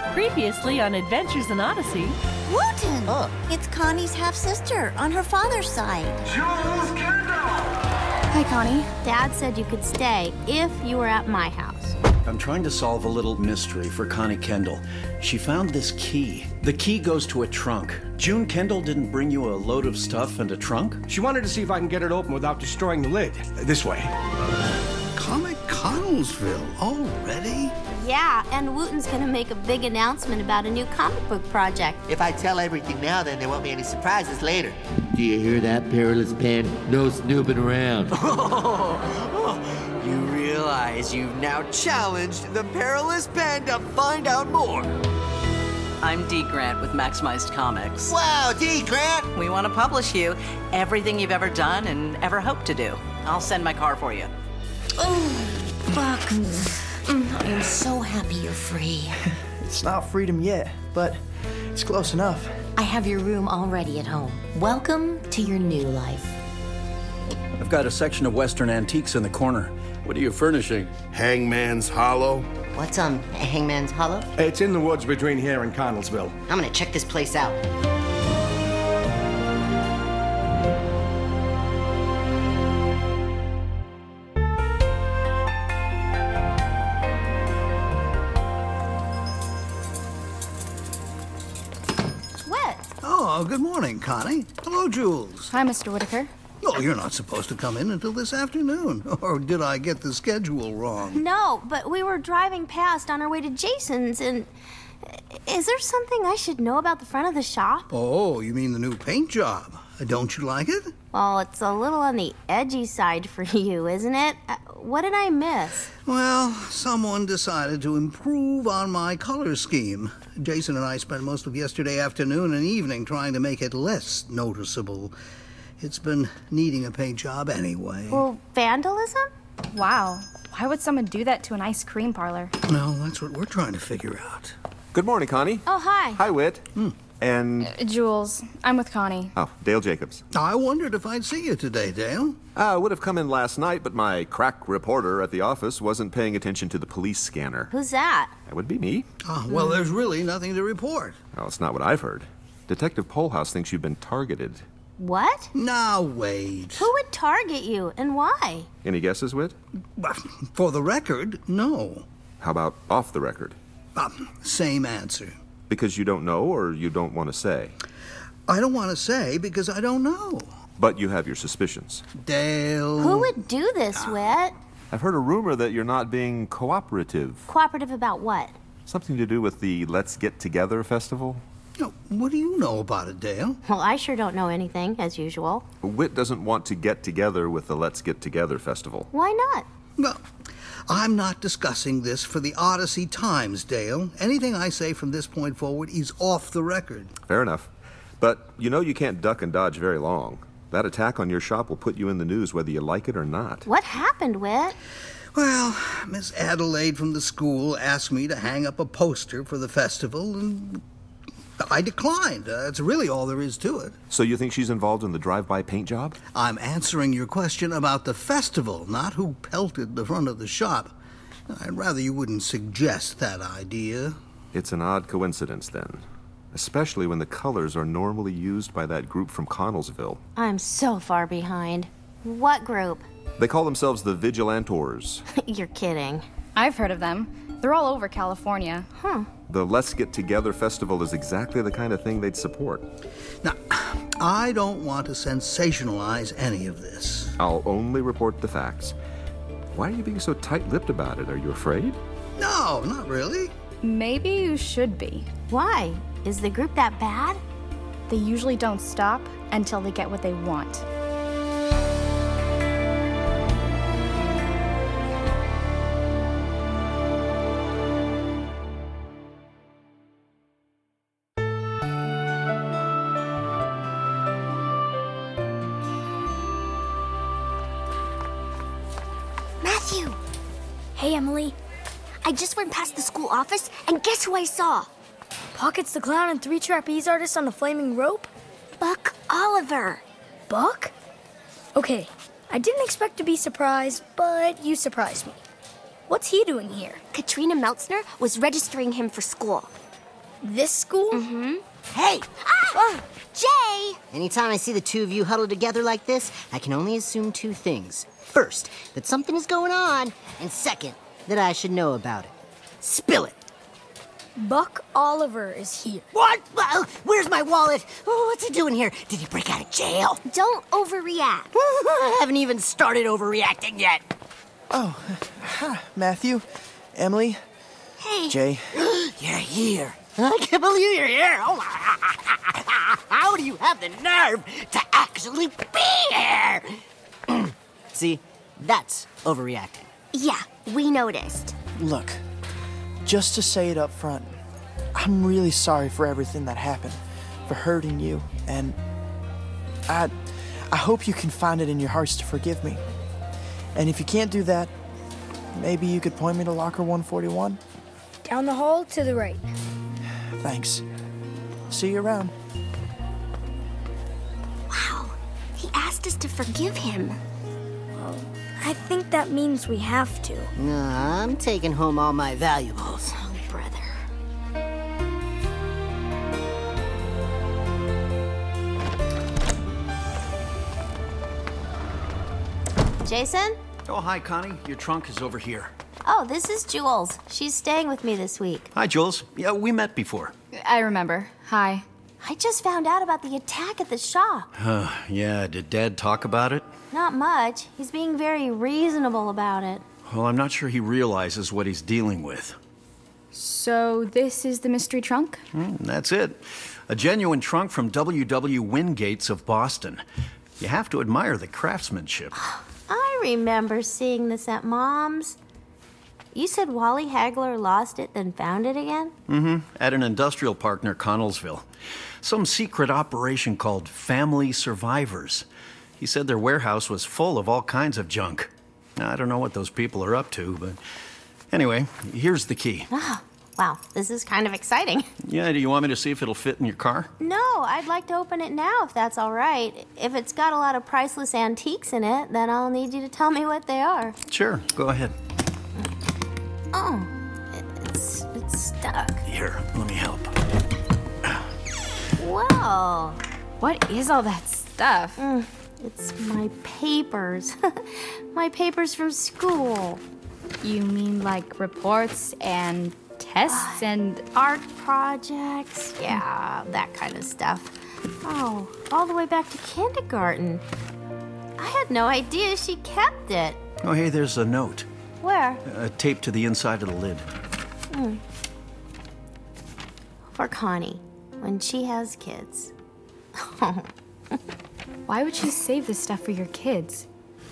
Previously on Adventures in Odyssey. Wooten! Huh. It's Connie's half-sister on her father's side. Jules Kendall! Hi, Connie. Dad said you could stay if you were at my house. I'm trying to solve a little mystery for Connie Kendall. She found this key. The key goes to a trunk. June Kendall didn't bring you a load of stuff and a trunk? She wanted to see if I can get it open without destroying the lid. This way. Comic Connellsville already? Yeah, and Wooten's gonna make a big announcement about a new comic book project. If I tell everything now, then there won't be any surprises later. Do you hear that, Perilous Pen? No snooping around. You realize you've now challenged the Perilous Pen to find out more. I'm Dee Grant with Maximized Comics. Wow, Dee Grant! We want to publish you everything you've ever done and ever hoped to do. I'll send my car for you. Oh, Buck. I am so happy you're free. It's not freedom yet, but it's close enough. I have your room already at home. Welcome to your new life. I've got a section of Western antiques in the corner. What are you furnishing? Hangman's Hollow. What's Hangman's Hollow? It's in the woods between here and Connellsville. I'm gonna check this place out. Oh, good morning, Connie. Hello, Jules. Hi, Mr. Whitaker. Oh, you're not supposed to come in until this afternoon. Or did I get the schedule wrong? No, but we were driving past on our way to Jason's, and is there something I should know about the front of the shop? Oh, you mean the new paint job? Don't you like it? Well, it's a little on the edgy side for you, isn't it? What did I miss? Well, someone decided to improve on my color scheme. Jason and I spent most of yesterday afternoon and evening trying to make it less noticeable. It's been needing a paint job anyway. Well, vandalism? Wow. Why would someone do that to an ice cream parlor? No, that's what we're trying to figure out. Good morning, Connie. Oh, hi. Hi, Whit. And... Jules, I'm with Connie. Oh, Dale Jacobs. I wondered if I'd see you today, Dale. I would have come in last night, but my crack reporter at the office wasn't paying attention to the police scanner. Who's that? That would be me. Well, there's really nothing to report. Well, it's not what I've heard. Detective Polhouse thinks you've been targeted. What? Now, wait. Who would target you, and why? Any guesses, Whit? For the record, no. How about off the record? Same answer. Because you don't know, or you don't want to say? I don't want to say because I don't know. But you have your suspicions. Dale... Who would do this, Whit? I've heard a rumor that you're not being cooperative. Cooperative about what? Something to do with the Let's Get Together festival? What do you know about it, Dale? Well, I sure don't know anything, as usual. Whit doesn't want to get together with the Let's Get Together festival. Why not? Well, I'm not discussing this for the Odyssey Times, Dale. Anything I say from this point forward is off the record. Fair enough. But you know you can't duck and dodge very long. That attack on your shop will put you in the news whether you like it or not. What happened, Whit? Well, Miss Adelaide from the school asked me to hang up a poster for the festival, and I declined. That's really all there is to it. So you think she's involved in the drive-by paint job? I'm answering your question about the festival, not who pelted the front of the shop. I'd rather you wouldn't suggest that idea. It's an odd coincidence, then. Especially when the colors are normally used by that group from Connellsville. I'm so far behind. What group? They call themselves the Vigilantors. You're kidding. I've heard of them. They're all over California. Huh. The Let's Get Together festival is exactly the kind of thing they'd support. Now, I don't want to sensationalize any of this. I'll only report the facts. Why are you being so tight-lipped about it? Are you afraid? No, not really. Maybe you should be. Why? Is the group that bad? They usually don't stop until they get what they want. Matthew! Hey, Emily. I just went past the school office, and guess who I saw? Pockets the Clown and 3 trapeze artists on the flaming rope? Buck Oliver. Buck? Okay, I didn't expect to be surprised, but you surprised me. What's he doing here? Katrina Meltzner was registering him for school. This school? Mm-hmm. Hey! Jay! Anytime I see the two of you huddled together like this, I can only assume two things. First, that something is going on, and second, that I should know about it. Spill it. Buck Oliver is here. What? Where's my wallet? Oh, what's he doing here? Did he break out of jail? Don't overreact. I haven't even started overreacting yet. Oh, hi, Matthew, Emily, Hey. Jay. You're here. I can't believe you're here. Oh my. How do you have the nerve to actually be here? See, that's overreacting. Yeah, we noticed. Look, just to say it up front, I'm really sorry for everything that happened, for hurting you, and I hope you can find it in your hearts to forgive me. And if you can't do that, maybe you could point me to locker 141? Down the hall to the right. Thanks. See you around. Wow, he asked us to forgive him. Well, I think that means we have to. No, I'm taking home all my valuables. Oh, brother. Jason? Oh, hi, Connie. Your trunk is over here. Oh, this is Jules. She's staying with me this week. Hi, Jules. Yeah, we met before. I remember. Hi. I just found out about the attack at the shop. Yeah, did Dad talk about it? Not much. He's being very reasonable about it. Well, I'm not sure he realizes what he's dealing with. So this is the mystery trunk? That's it. A genuine trunk from W.W. Wingates of Boston. You have to admire the craftsmanship. I remember seeing this at Mom's. You said Wally Hagler lost it, then found it again? Mm-hmm. At an industrial park near Connellsville. Some secret operation called Family Survivors. He said their warehouse was full of all kinds of junk. I don't know what those people are up to, but anyway, here's the key. Oh, wow, this is kind of exciting. Yeah, do you want me to see if it'll fit in your car? No, I'd like to open it now if that's all right. If it's got a lot of priceless antiques in it, then I'll need you to tell me what they are. Sure, go ahead. Oh, it's stuck. Here, let me help. Whoa. What is all that stuff? It's my papers. My papers from school. You mean like reports and tests and... Art projects. Yeah, that kind of stuff. Oh, all the way back to kindergarten. I had no idea she kept it. Oh, hey, there's a note. Where? Taped to the inside of the lid. For Connie, when she has kids. Why would you save this stuff for your kids?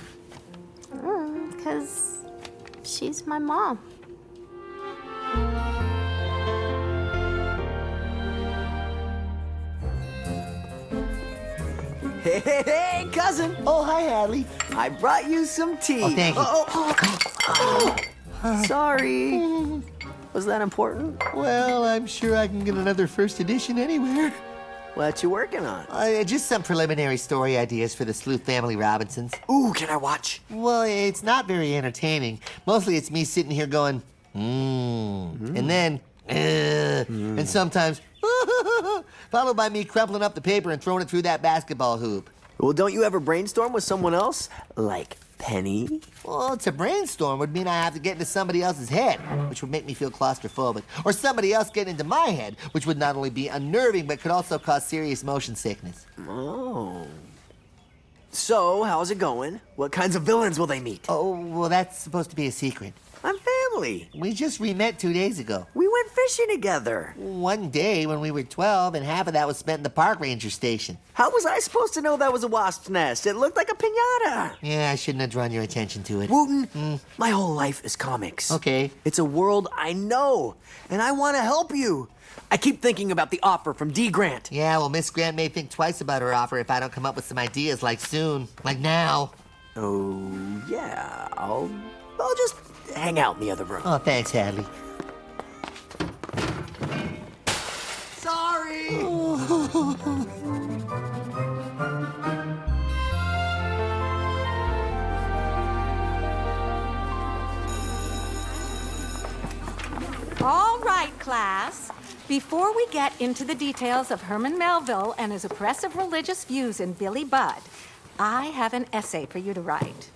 'Cause she's my mom. Hey, cousin. Oh, hi, Hadley. I brought you some tea. Oh, thank you. Sorry. Was that important? Well, I'm sure I can get another first edition anywhere. What you working on? Just some preliminary story ideas for the Sleuth Family Robinsons. Ooh, can I watch? Well, it's not very entertaining. Mostly it's me sitting here going, and then, and sometimes, followed by me crumpling up the paper and throwing it through that basketball hoop. Well, don't you ever brainstorm with someone else? Like Penny? Well, to brainstorm would mean I have to get into somebody else's head, which would make me feel claustrophobic. Or somebody else getting into my head, which would not only be unnerving, but could also cause serious motion sickness. Oh. So, how's it going? What kinds of villains will they meet? Oh, well, that's supposed to be a secret. I'm family. We just re-met 2 days ago. We went fishing together. One day when we were 12, and half of that was spent in the park ranger station. How was I supposed to know that was a wasp's nest? It looked like a piñata. Yeah, I shouldn't have drawn your attention to it. Wooten, my whole life is comics. Okay. It's a world I know, and I want to help you. I keep thinking about the offer from D. Grant. Yeah, well, Miss Grant may think twice about her offer if I don't come up with some ideas like soon. Like now. Oh, yeah. I'll just hang out in the other room. Oh, thanks, Hadley. Sorry! All right, class. Before we get into the details of Herman Melville and his oppressive religious views in Billy Budd, I have an essay for you to write.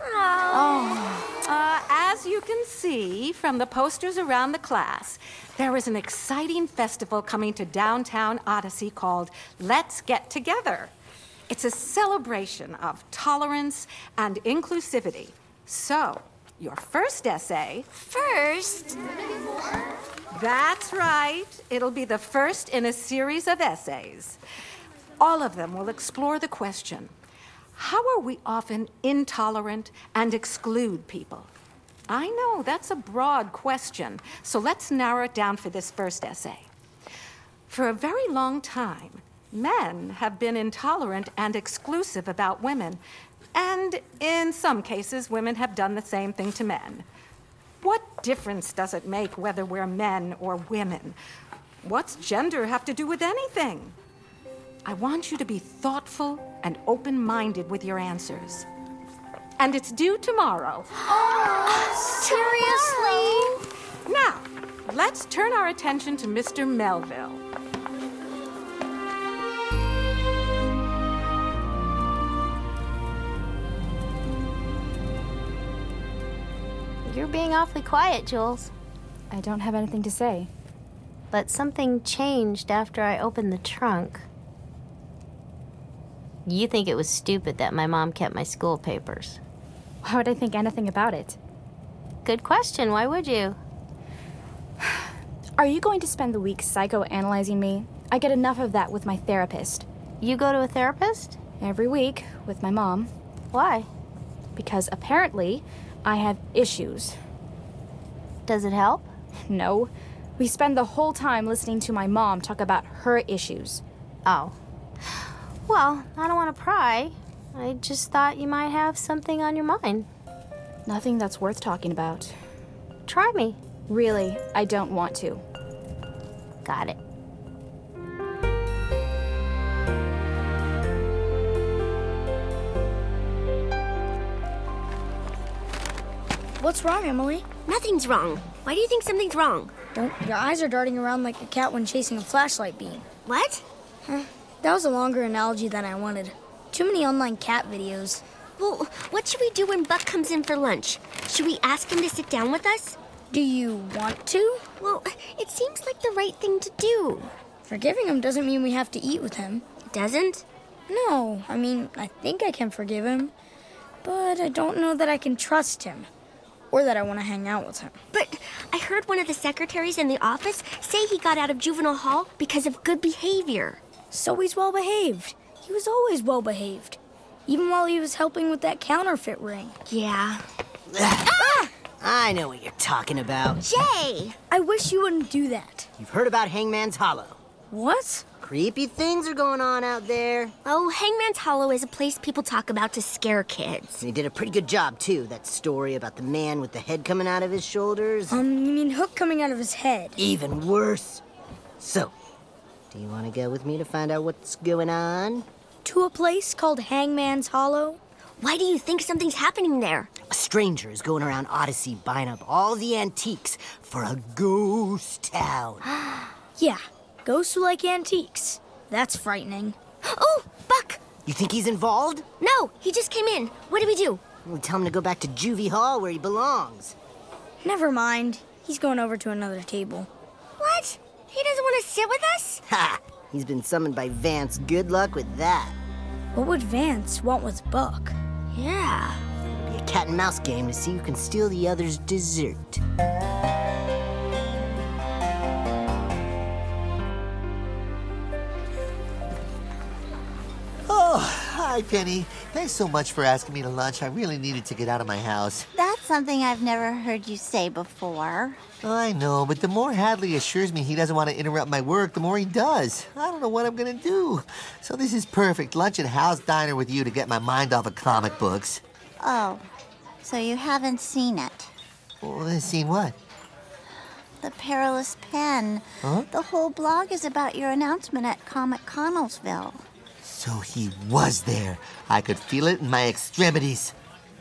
As you can see from the posters around the class, there is an exciting festival coming to downtown Odyssey called Let's Get Together. It's a celebration of tolerance and inclusivity. So, your first essay... First? That's right. It'll be the first in a series of essays. All of them will explore the question, how are we often intolerant and exclude people? I know that's a broad question, so let's narrow it down for this first essay. For a very long time, men have been intolerant and exclusive about women, and in some cases, women have done the same thing to men. What difference does it make whether we're men or women? What's gender have to do with anything? I want you to be thoughtful and open-minded with your answers. And it's due tomorrow. Seriously? Now, let's turn our attention to Mr. Melville. You're being awfully quiet, Jules. I don't have anything to say. But something changed after I opened the trunk. You think it was stupid that my mom kept my school papers. Why would I think anything about it? Good question. Why would you? Are you going to spend the week psychoanalyzing me? I get enough of that with my therapist. You go to a therapist? Every week, with my mom. Why? Because apparently, I have issues. Does it help? No. We spend the whole time listening to my mom talk about her issues. Oh. Well, I don't want to pry. I just thought you might have something on your mind. Nothing that's worth talking about. Try me. Really, I don't want to. Got it. What's wrong, Emily? Nothing's wrong. Why do you think something's wrong? Your eyes are darting around like a cat when chasing a flashlight beam. What? That was a longer analogy than I wanted. Too many online cat videos. Well, what should we do when Buck comes in for lunch? Should we ask him to sit down with us? Do you want to? Well, it seems like the right thing to do. Forgiving him doesn't mean we have to eat with him. It doesn't? No, I mean, I think I can forgive him. But I don't know that I can trust him. Or that I want to hang out with him. But I heard one of the secretaries in the office say he got out of juvenile hall because of good behavior. So he's well behaved. He was always well behaved. Even while he was helping with that counterfeit ring. Yeah. I know what you're talking about. Jay! I wish you wouldn't do that. You've heard about Hangman's Hollow. What? Creepy things are going on out there. Oh, Hangman's Hollow is a place people talk about to scare kids. And he did a pretty good job, too. That story about the man with the head coming out of his shoulders. You mean hook coming out of his head? Even worse. So, do you want to go with me to find out what's going on? To a place called Hangman's Hollow? Why do you think something's happening there? A stranger is going around Odyssey buying up all the antiques for a ghost town. Yeah, ghosts who like antiques. That's frightening. Oh, Buck! You think he's involved? No, he just came in. What do we do? We tell him to go back to Juvie Hall where he belongs. Never mind. He's going over to another table. What? He doesn't want to sit with us? Ha! He's been summoned by Vance. Good luck with that. What would Vance want with Buck? Yeah. It'll be a cat and mouse game to see who can steal the other's dessert. Oh, hi, Penny. Thanks so much for asking me to lunch. I really needed to get out of my house. That's something I've never heard you say before. I know, but the more Hadley assures me he doesn't want to interrupt my work, the more he does. I don't know what I'm going to do. So this is perfect. Lunch at Hal's Diner with you to get my mind off of comic books. Oh, so you haven't seen it? Well, seen what? The Perilous Pen. Huh? The whole blog is about your announcement at Comic Connellsville. So he was there. I could feel it in my extremities.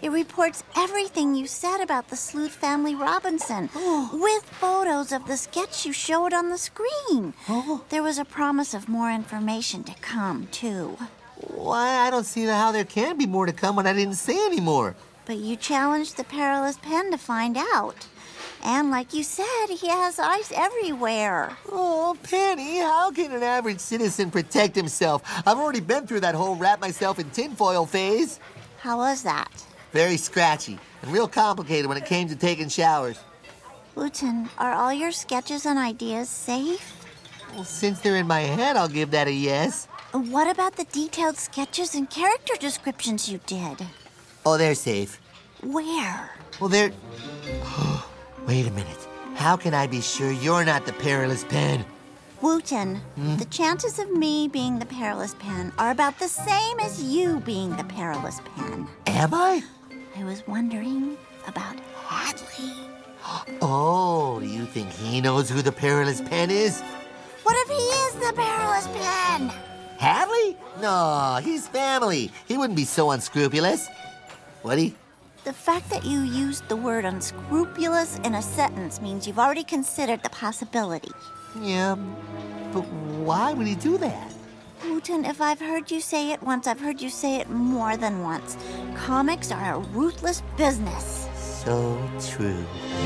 It reports everything you said about the Sleuth Family Robinson, with photos of the sketch you showed on the screen. There was a promise of more information to come, too. Why, I don't see how there can be more to come when I didn't say any more. But you challenged the Perilous Pen to find out. And like you said, he has eyes everywhere. Oh, Penny, how can an average citizen protect himself? I've already been through that whole wrap myself in tinfoil phase. How was that? Very scratchy and real complicated when it came to taking showers. Wooten, are all your sketches and ideas safe? Well, since they're in my head, I'll give that a yes. What about the detailed sketches and character descriptions you did? Oh, they're safe. Where? Well, they're... Wait a minute. How can I be sure you're not the Perilous Pen? Wooten, the chances of me being the Perilous Pen are about the same as you being the Perilous Pen. Am I? I was wondering about Hadley. Oh, do you think he knows who the Perilous Pen is? What if he is the Perilous Pen? Hadley? No, he's family. He wouldn't be so unscrupulous. Would he? The fact that you used the word unscrupulous in a sentence means you've already considered the possibility. Yeah, but why would he do that? Wooten, if I've heard you say it once, I've heard you say it more than once. Comics are a ruthless business. So true.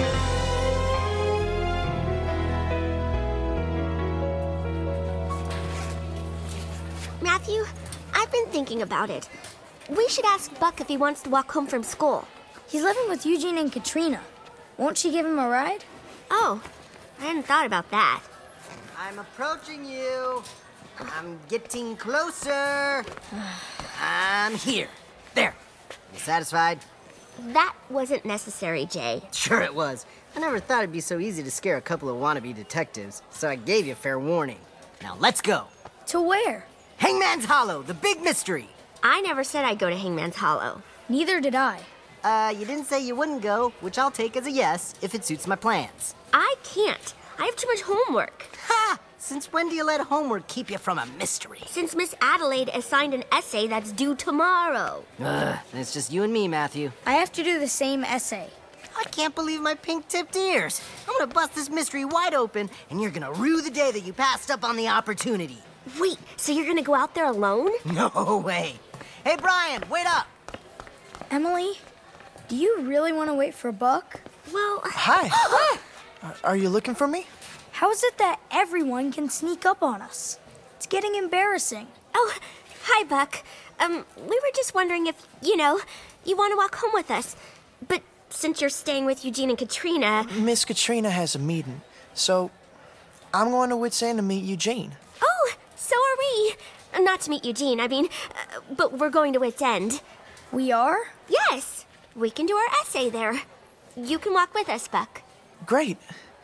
Matthew, I've been thinking about it. We should ask Buck if he wants to walk home from school. He's living with Eugene and Katrina. Won't she give him a ride? Oh, I hadn't thought about that. I'm approaching you. I'm getting closer. I'm here. There. You satisfied? That wasn't necessary, Jay. Sure it was. I never thought it'd be so easy to scare a couple of wannabe detectives, so I gave you fair warning. Now let's go. To where? Hangman's Hollow, the big mystery. I never said I'd go to Hangman's Hollow. Neither did I. You didn't say you wouldn't go, which I'll take as a yes if it suits my plans. I can't. I have too much homework. Ha! Since when do you let homework keep you from a mystery? Since Miss Adelaide assigned an essay that's due tomorrow. It's just you and me, Matthew. I have to do the same essay. I can't believe my pink-tipped ears. I'm gonna bust this mystery wide open, and you're gonna rue the day that you passed up on the opportunity. Wait, so you're gonna go out there alone? No way. Hey, Brian, wait up. Emily, do you really want to wait for Buck? Well... Hi. Are you looking for me? How is it that everyone can sneak up on us? It's getting embarrassing. Oh, hi, Buck. We were just wondering if, you want to walk home with us. But since you're staying with Eugene and Katrina... Miss Katrina has a meeting, so I'm going to Wits End to meet Eugene. Oh, so are we. Not to meet Eugene, but we're going to Wits End. We are? Yes. We can do our essay there. You can walk with us, Buck. Great.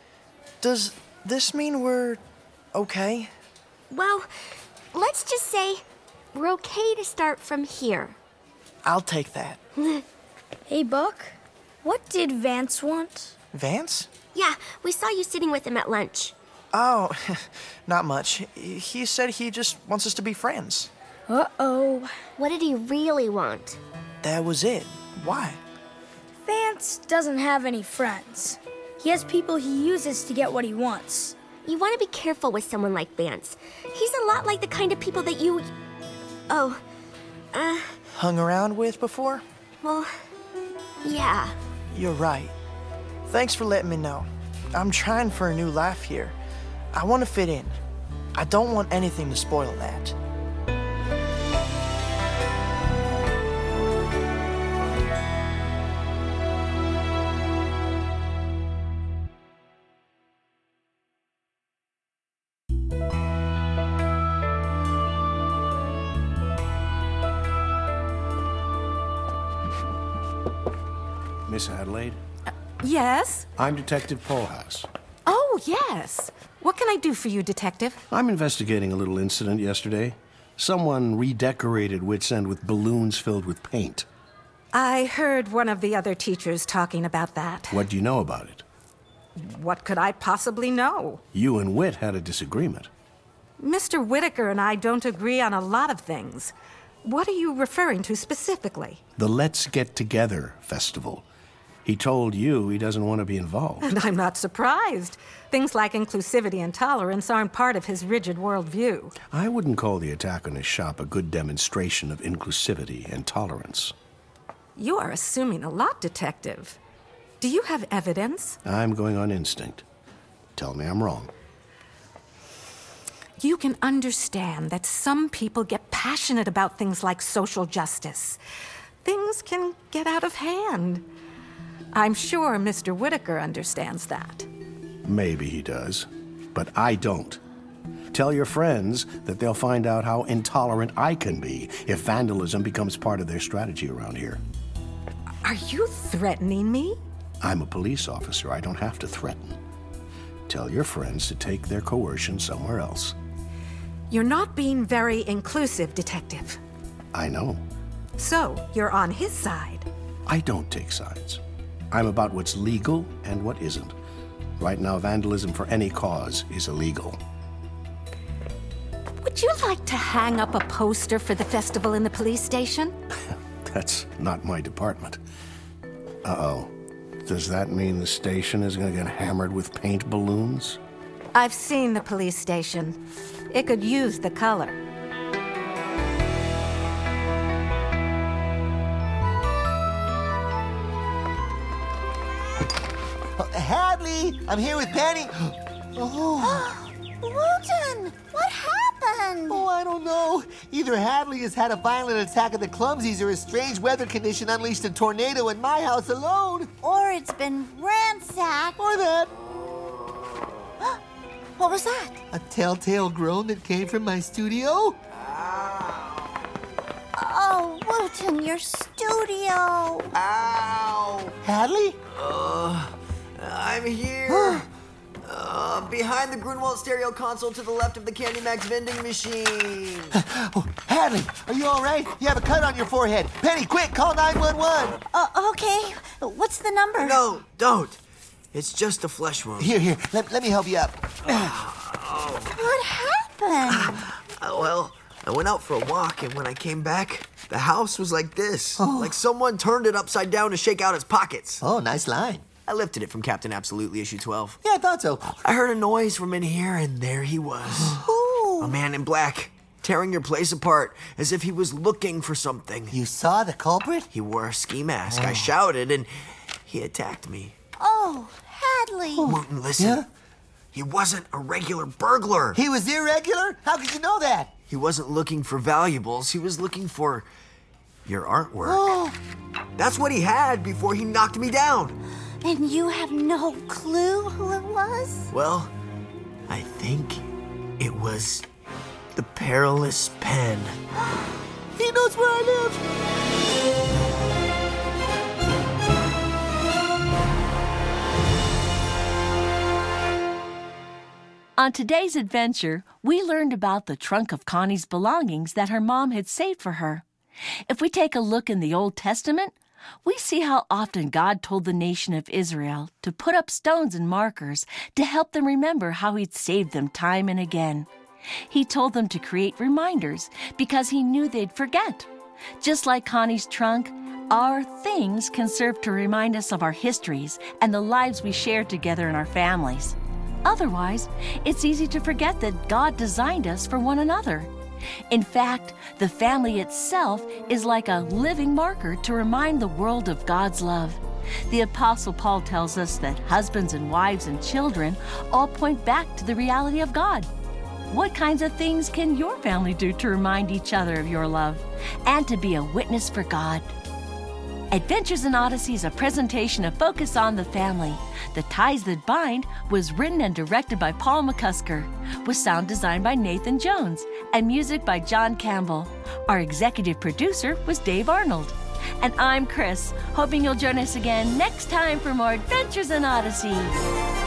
Does this mean we're okay? Well, let's just say we're okay to start from here. I'll take that. Hey, Buck, what did Vance want? Vance? Yeah, we saw you sitting with him at lunch. Oh, not much. He said he just wants us to be friends. Uh-oh. What did he really want? That was it. Why? Vance doesn't have any friends. He has people he uses to get what he wants. You want to be careful with someone like Vance. He's a lot like the kind of people that you... Hung around with before? Well, yeah. You're right. Thanks for letting me know. I'm trying for a new life here. I want to fit in. I don't want anything to spoil that. Miss Adelaide? Yes? I'm Detective Polhaus. Oh, yes. What can I do for you, Detective? I'm investigating a little incident yesterday. Someone redecorated Wits End with balloons filled with paint. I heard one of the other teachers talking about that. What do you know about it? What could I possibly know? You and Whit had a disagreement. Mr. Whitaker and I don't agree on a lot of things. What are you referring to specifically? The Let's Get Together festival. He told you he doesn't want to be involved. And I'm not surprised. Things like inclusivity and tolerance aren't part of his rigid worldview. I wouldn't call the attack on his shop a good demonstration of inclusivity and tolerance. You are assuming a lot, Detective. Do you have evidence? I'm going on instinct. Tell me I'm wrong. You can understand that some people get passionate about things like social justice. Things can get out of hand. I'm sure Mr. Whitaker understands that. Maybe he does, but I don't. Tell your friends that they'll find out how intolerant I can be if vandalism becomes part of their strategy around here. Are you threatening me? I'm a police officer. I don't have to threaten. Tell your friends to take their coercion somewhere else. You're not being very inclusive, Detective. I know. So, you're on his side. I don't take sides. I'm about what's legal and what isn't. Right now, vandalism for any cause is illegal. Would you like to hang up a poster for the festival in the police station? That's not my department. Uh-oh. Does that mean the station is going to get hammered with paint balloons? I've seen the police station. It could use the color. Hadley, I'm here with Penny. Oh. Wooten, what happened? Oh, I don't know. Either Hadley has had a violent attack of the clumsies or a strange weather condition unleashed a tornado in my house alone. Or it's been ransacked. Or that. What was that? A telltale groan that came from my studio. Oh, Wooten, your studio. Ow! Hadley? I'm here. Behind the Grunwald stereo console to the left of the Candy Max vending machine. Oh, Hadley, are you all right? You have a cut on your forehead. Penny, quick, call 911. Okay. What's the number? No, don't. It's just a flesh wound. Here, let me help you up. What happened? Well, I went out for a walk, and when I came back, the house was like this. Like someone turned it upside down to shake out its pockets. Oh, nice line. I lifted it from Captain Absolutely, issue 12. Yeah, I thought so. I heard a noise from in here, and there he was. A man in black, tearing your place apart, as if he was looking for something. You saw the culprit? He wore a ski mask. I shouted, and he attacked me. Oh, Hadley. Wooten, listen. Yeah? He wasn't a regular burglar. He was irregular? How could you know that? He wasn't looking for valuables. He was looking for your artwork. Oh. That's what he had before he knocked me down. And you have no clue who it was? Well, I think it was the Perilous Pen. He knows where I live. On today's adventure, we learned about the trunk of Connie's belongings that her mom had saved for her. If we take a look in the Old Testament, we see how often God told the nation of Israel to put up stones and markers to help them remember how He'd saved them time and again. He told them to create reminders because He knew they'd forget. Just like Connie's trunk, our things can serve to remind us of our histories and the lives we shared together in our families. Otherwise, it's easy to forget that God designed us for one another. In fact, the family itself is like a living marker to remind the world of God's love. The Apostle Paul tells us that husbands and wives and children all point back to the reality of God. What kinds of things can your family do to remind each other of your love and to be a witness for God? Adventures in Odyssey is a presentation of Focus on the Family. The Ties That Bind was written and directed by Paul McCusker, with sound design by Nathan Jones, and music by John Campbell. Our executive producer was Dave Arnold. And I'm Chris, hoping you'll join us again next time for more Adventures in Odyssey.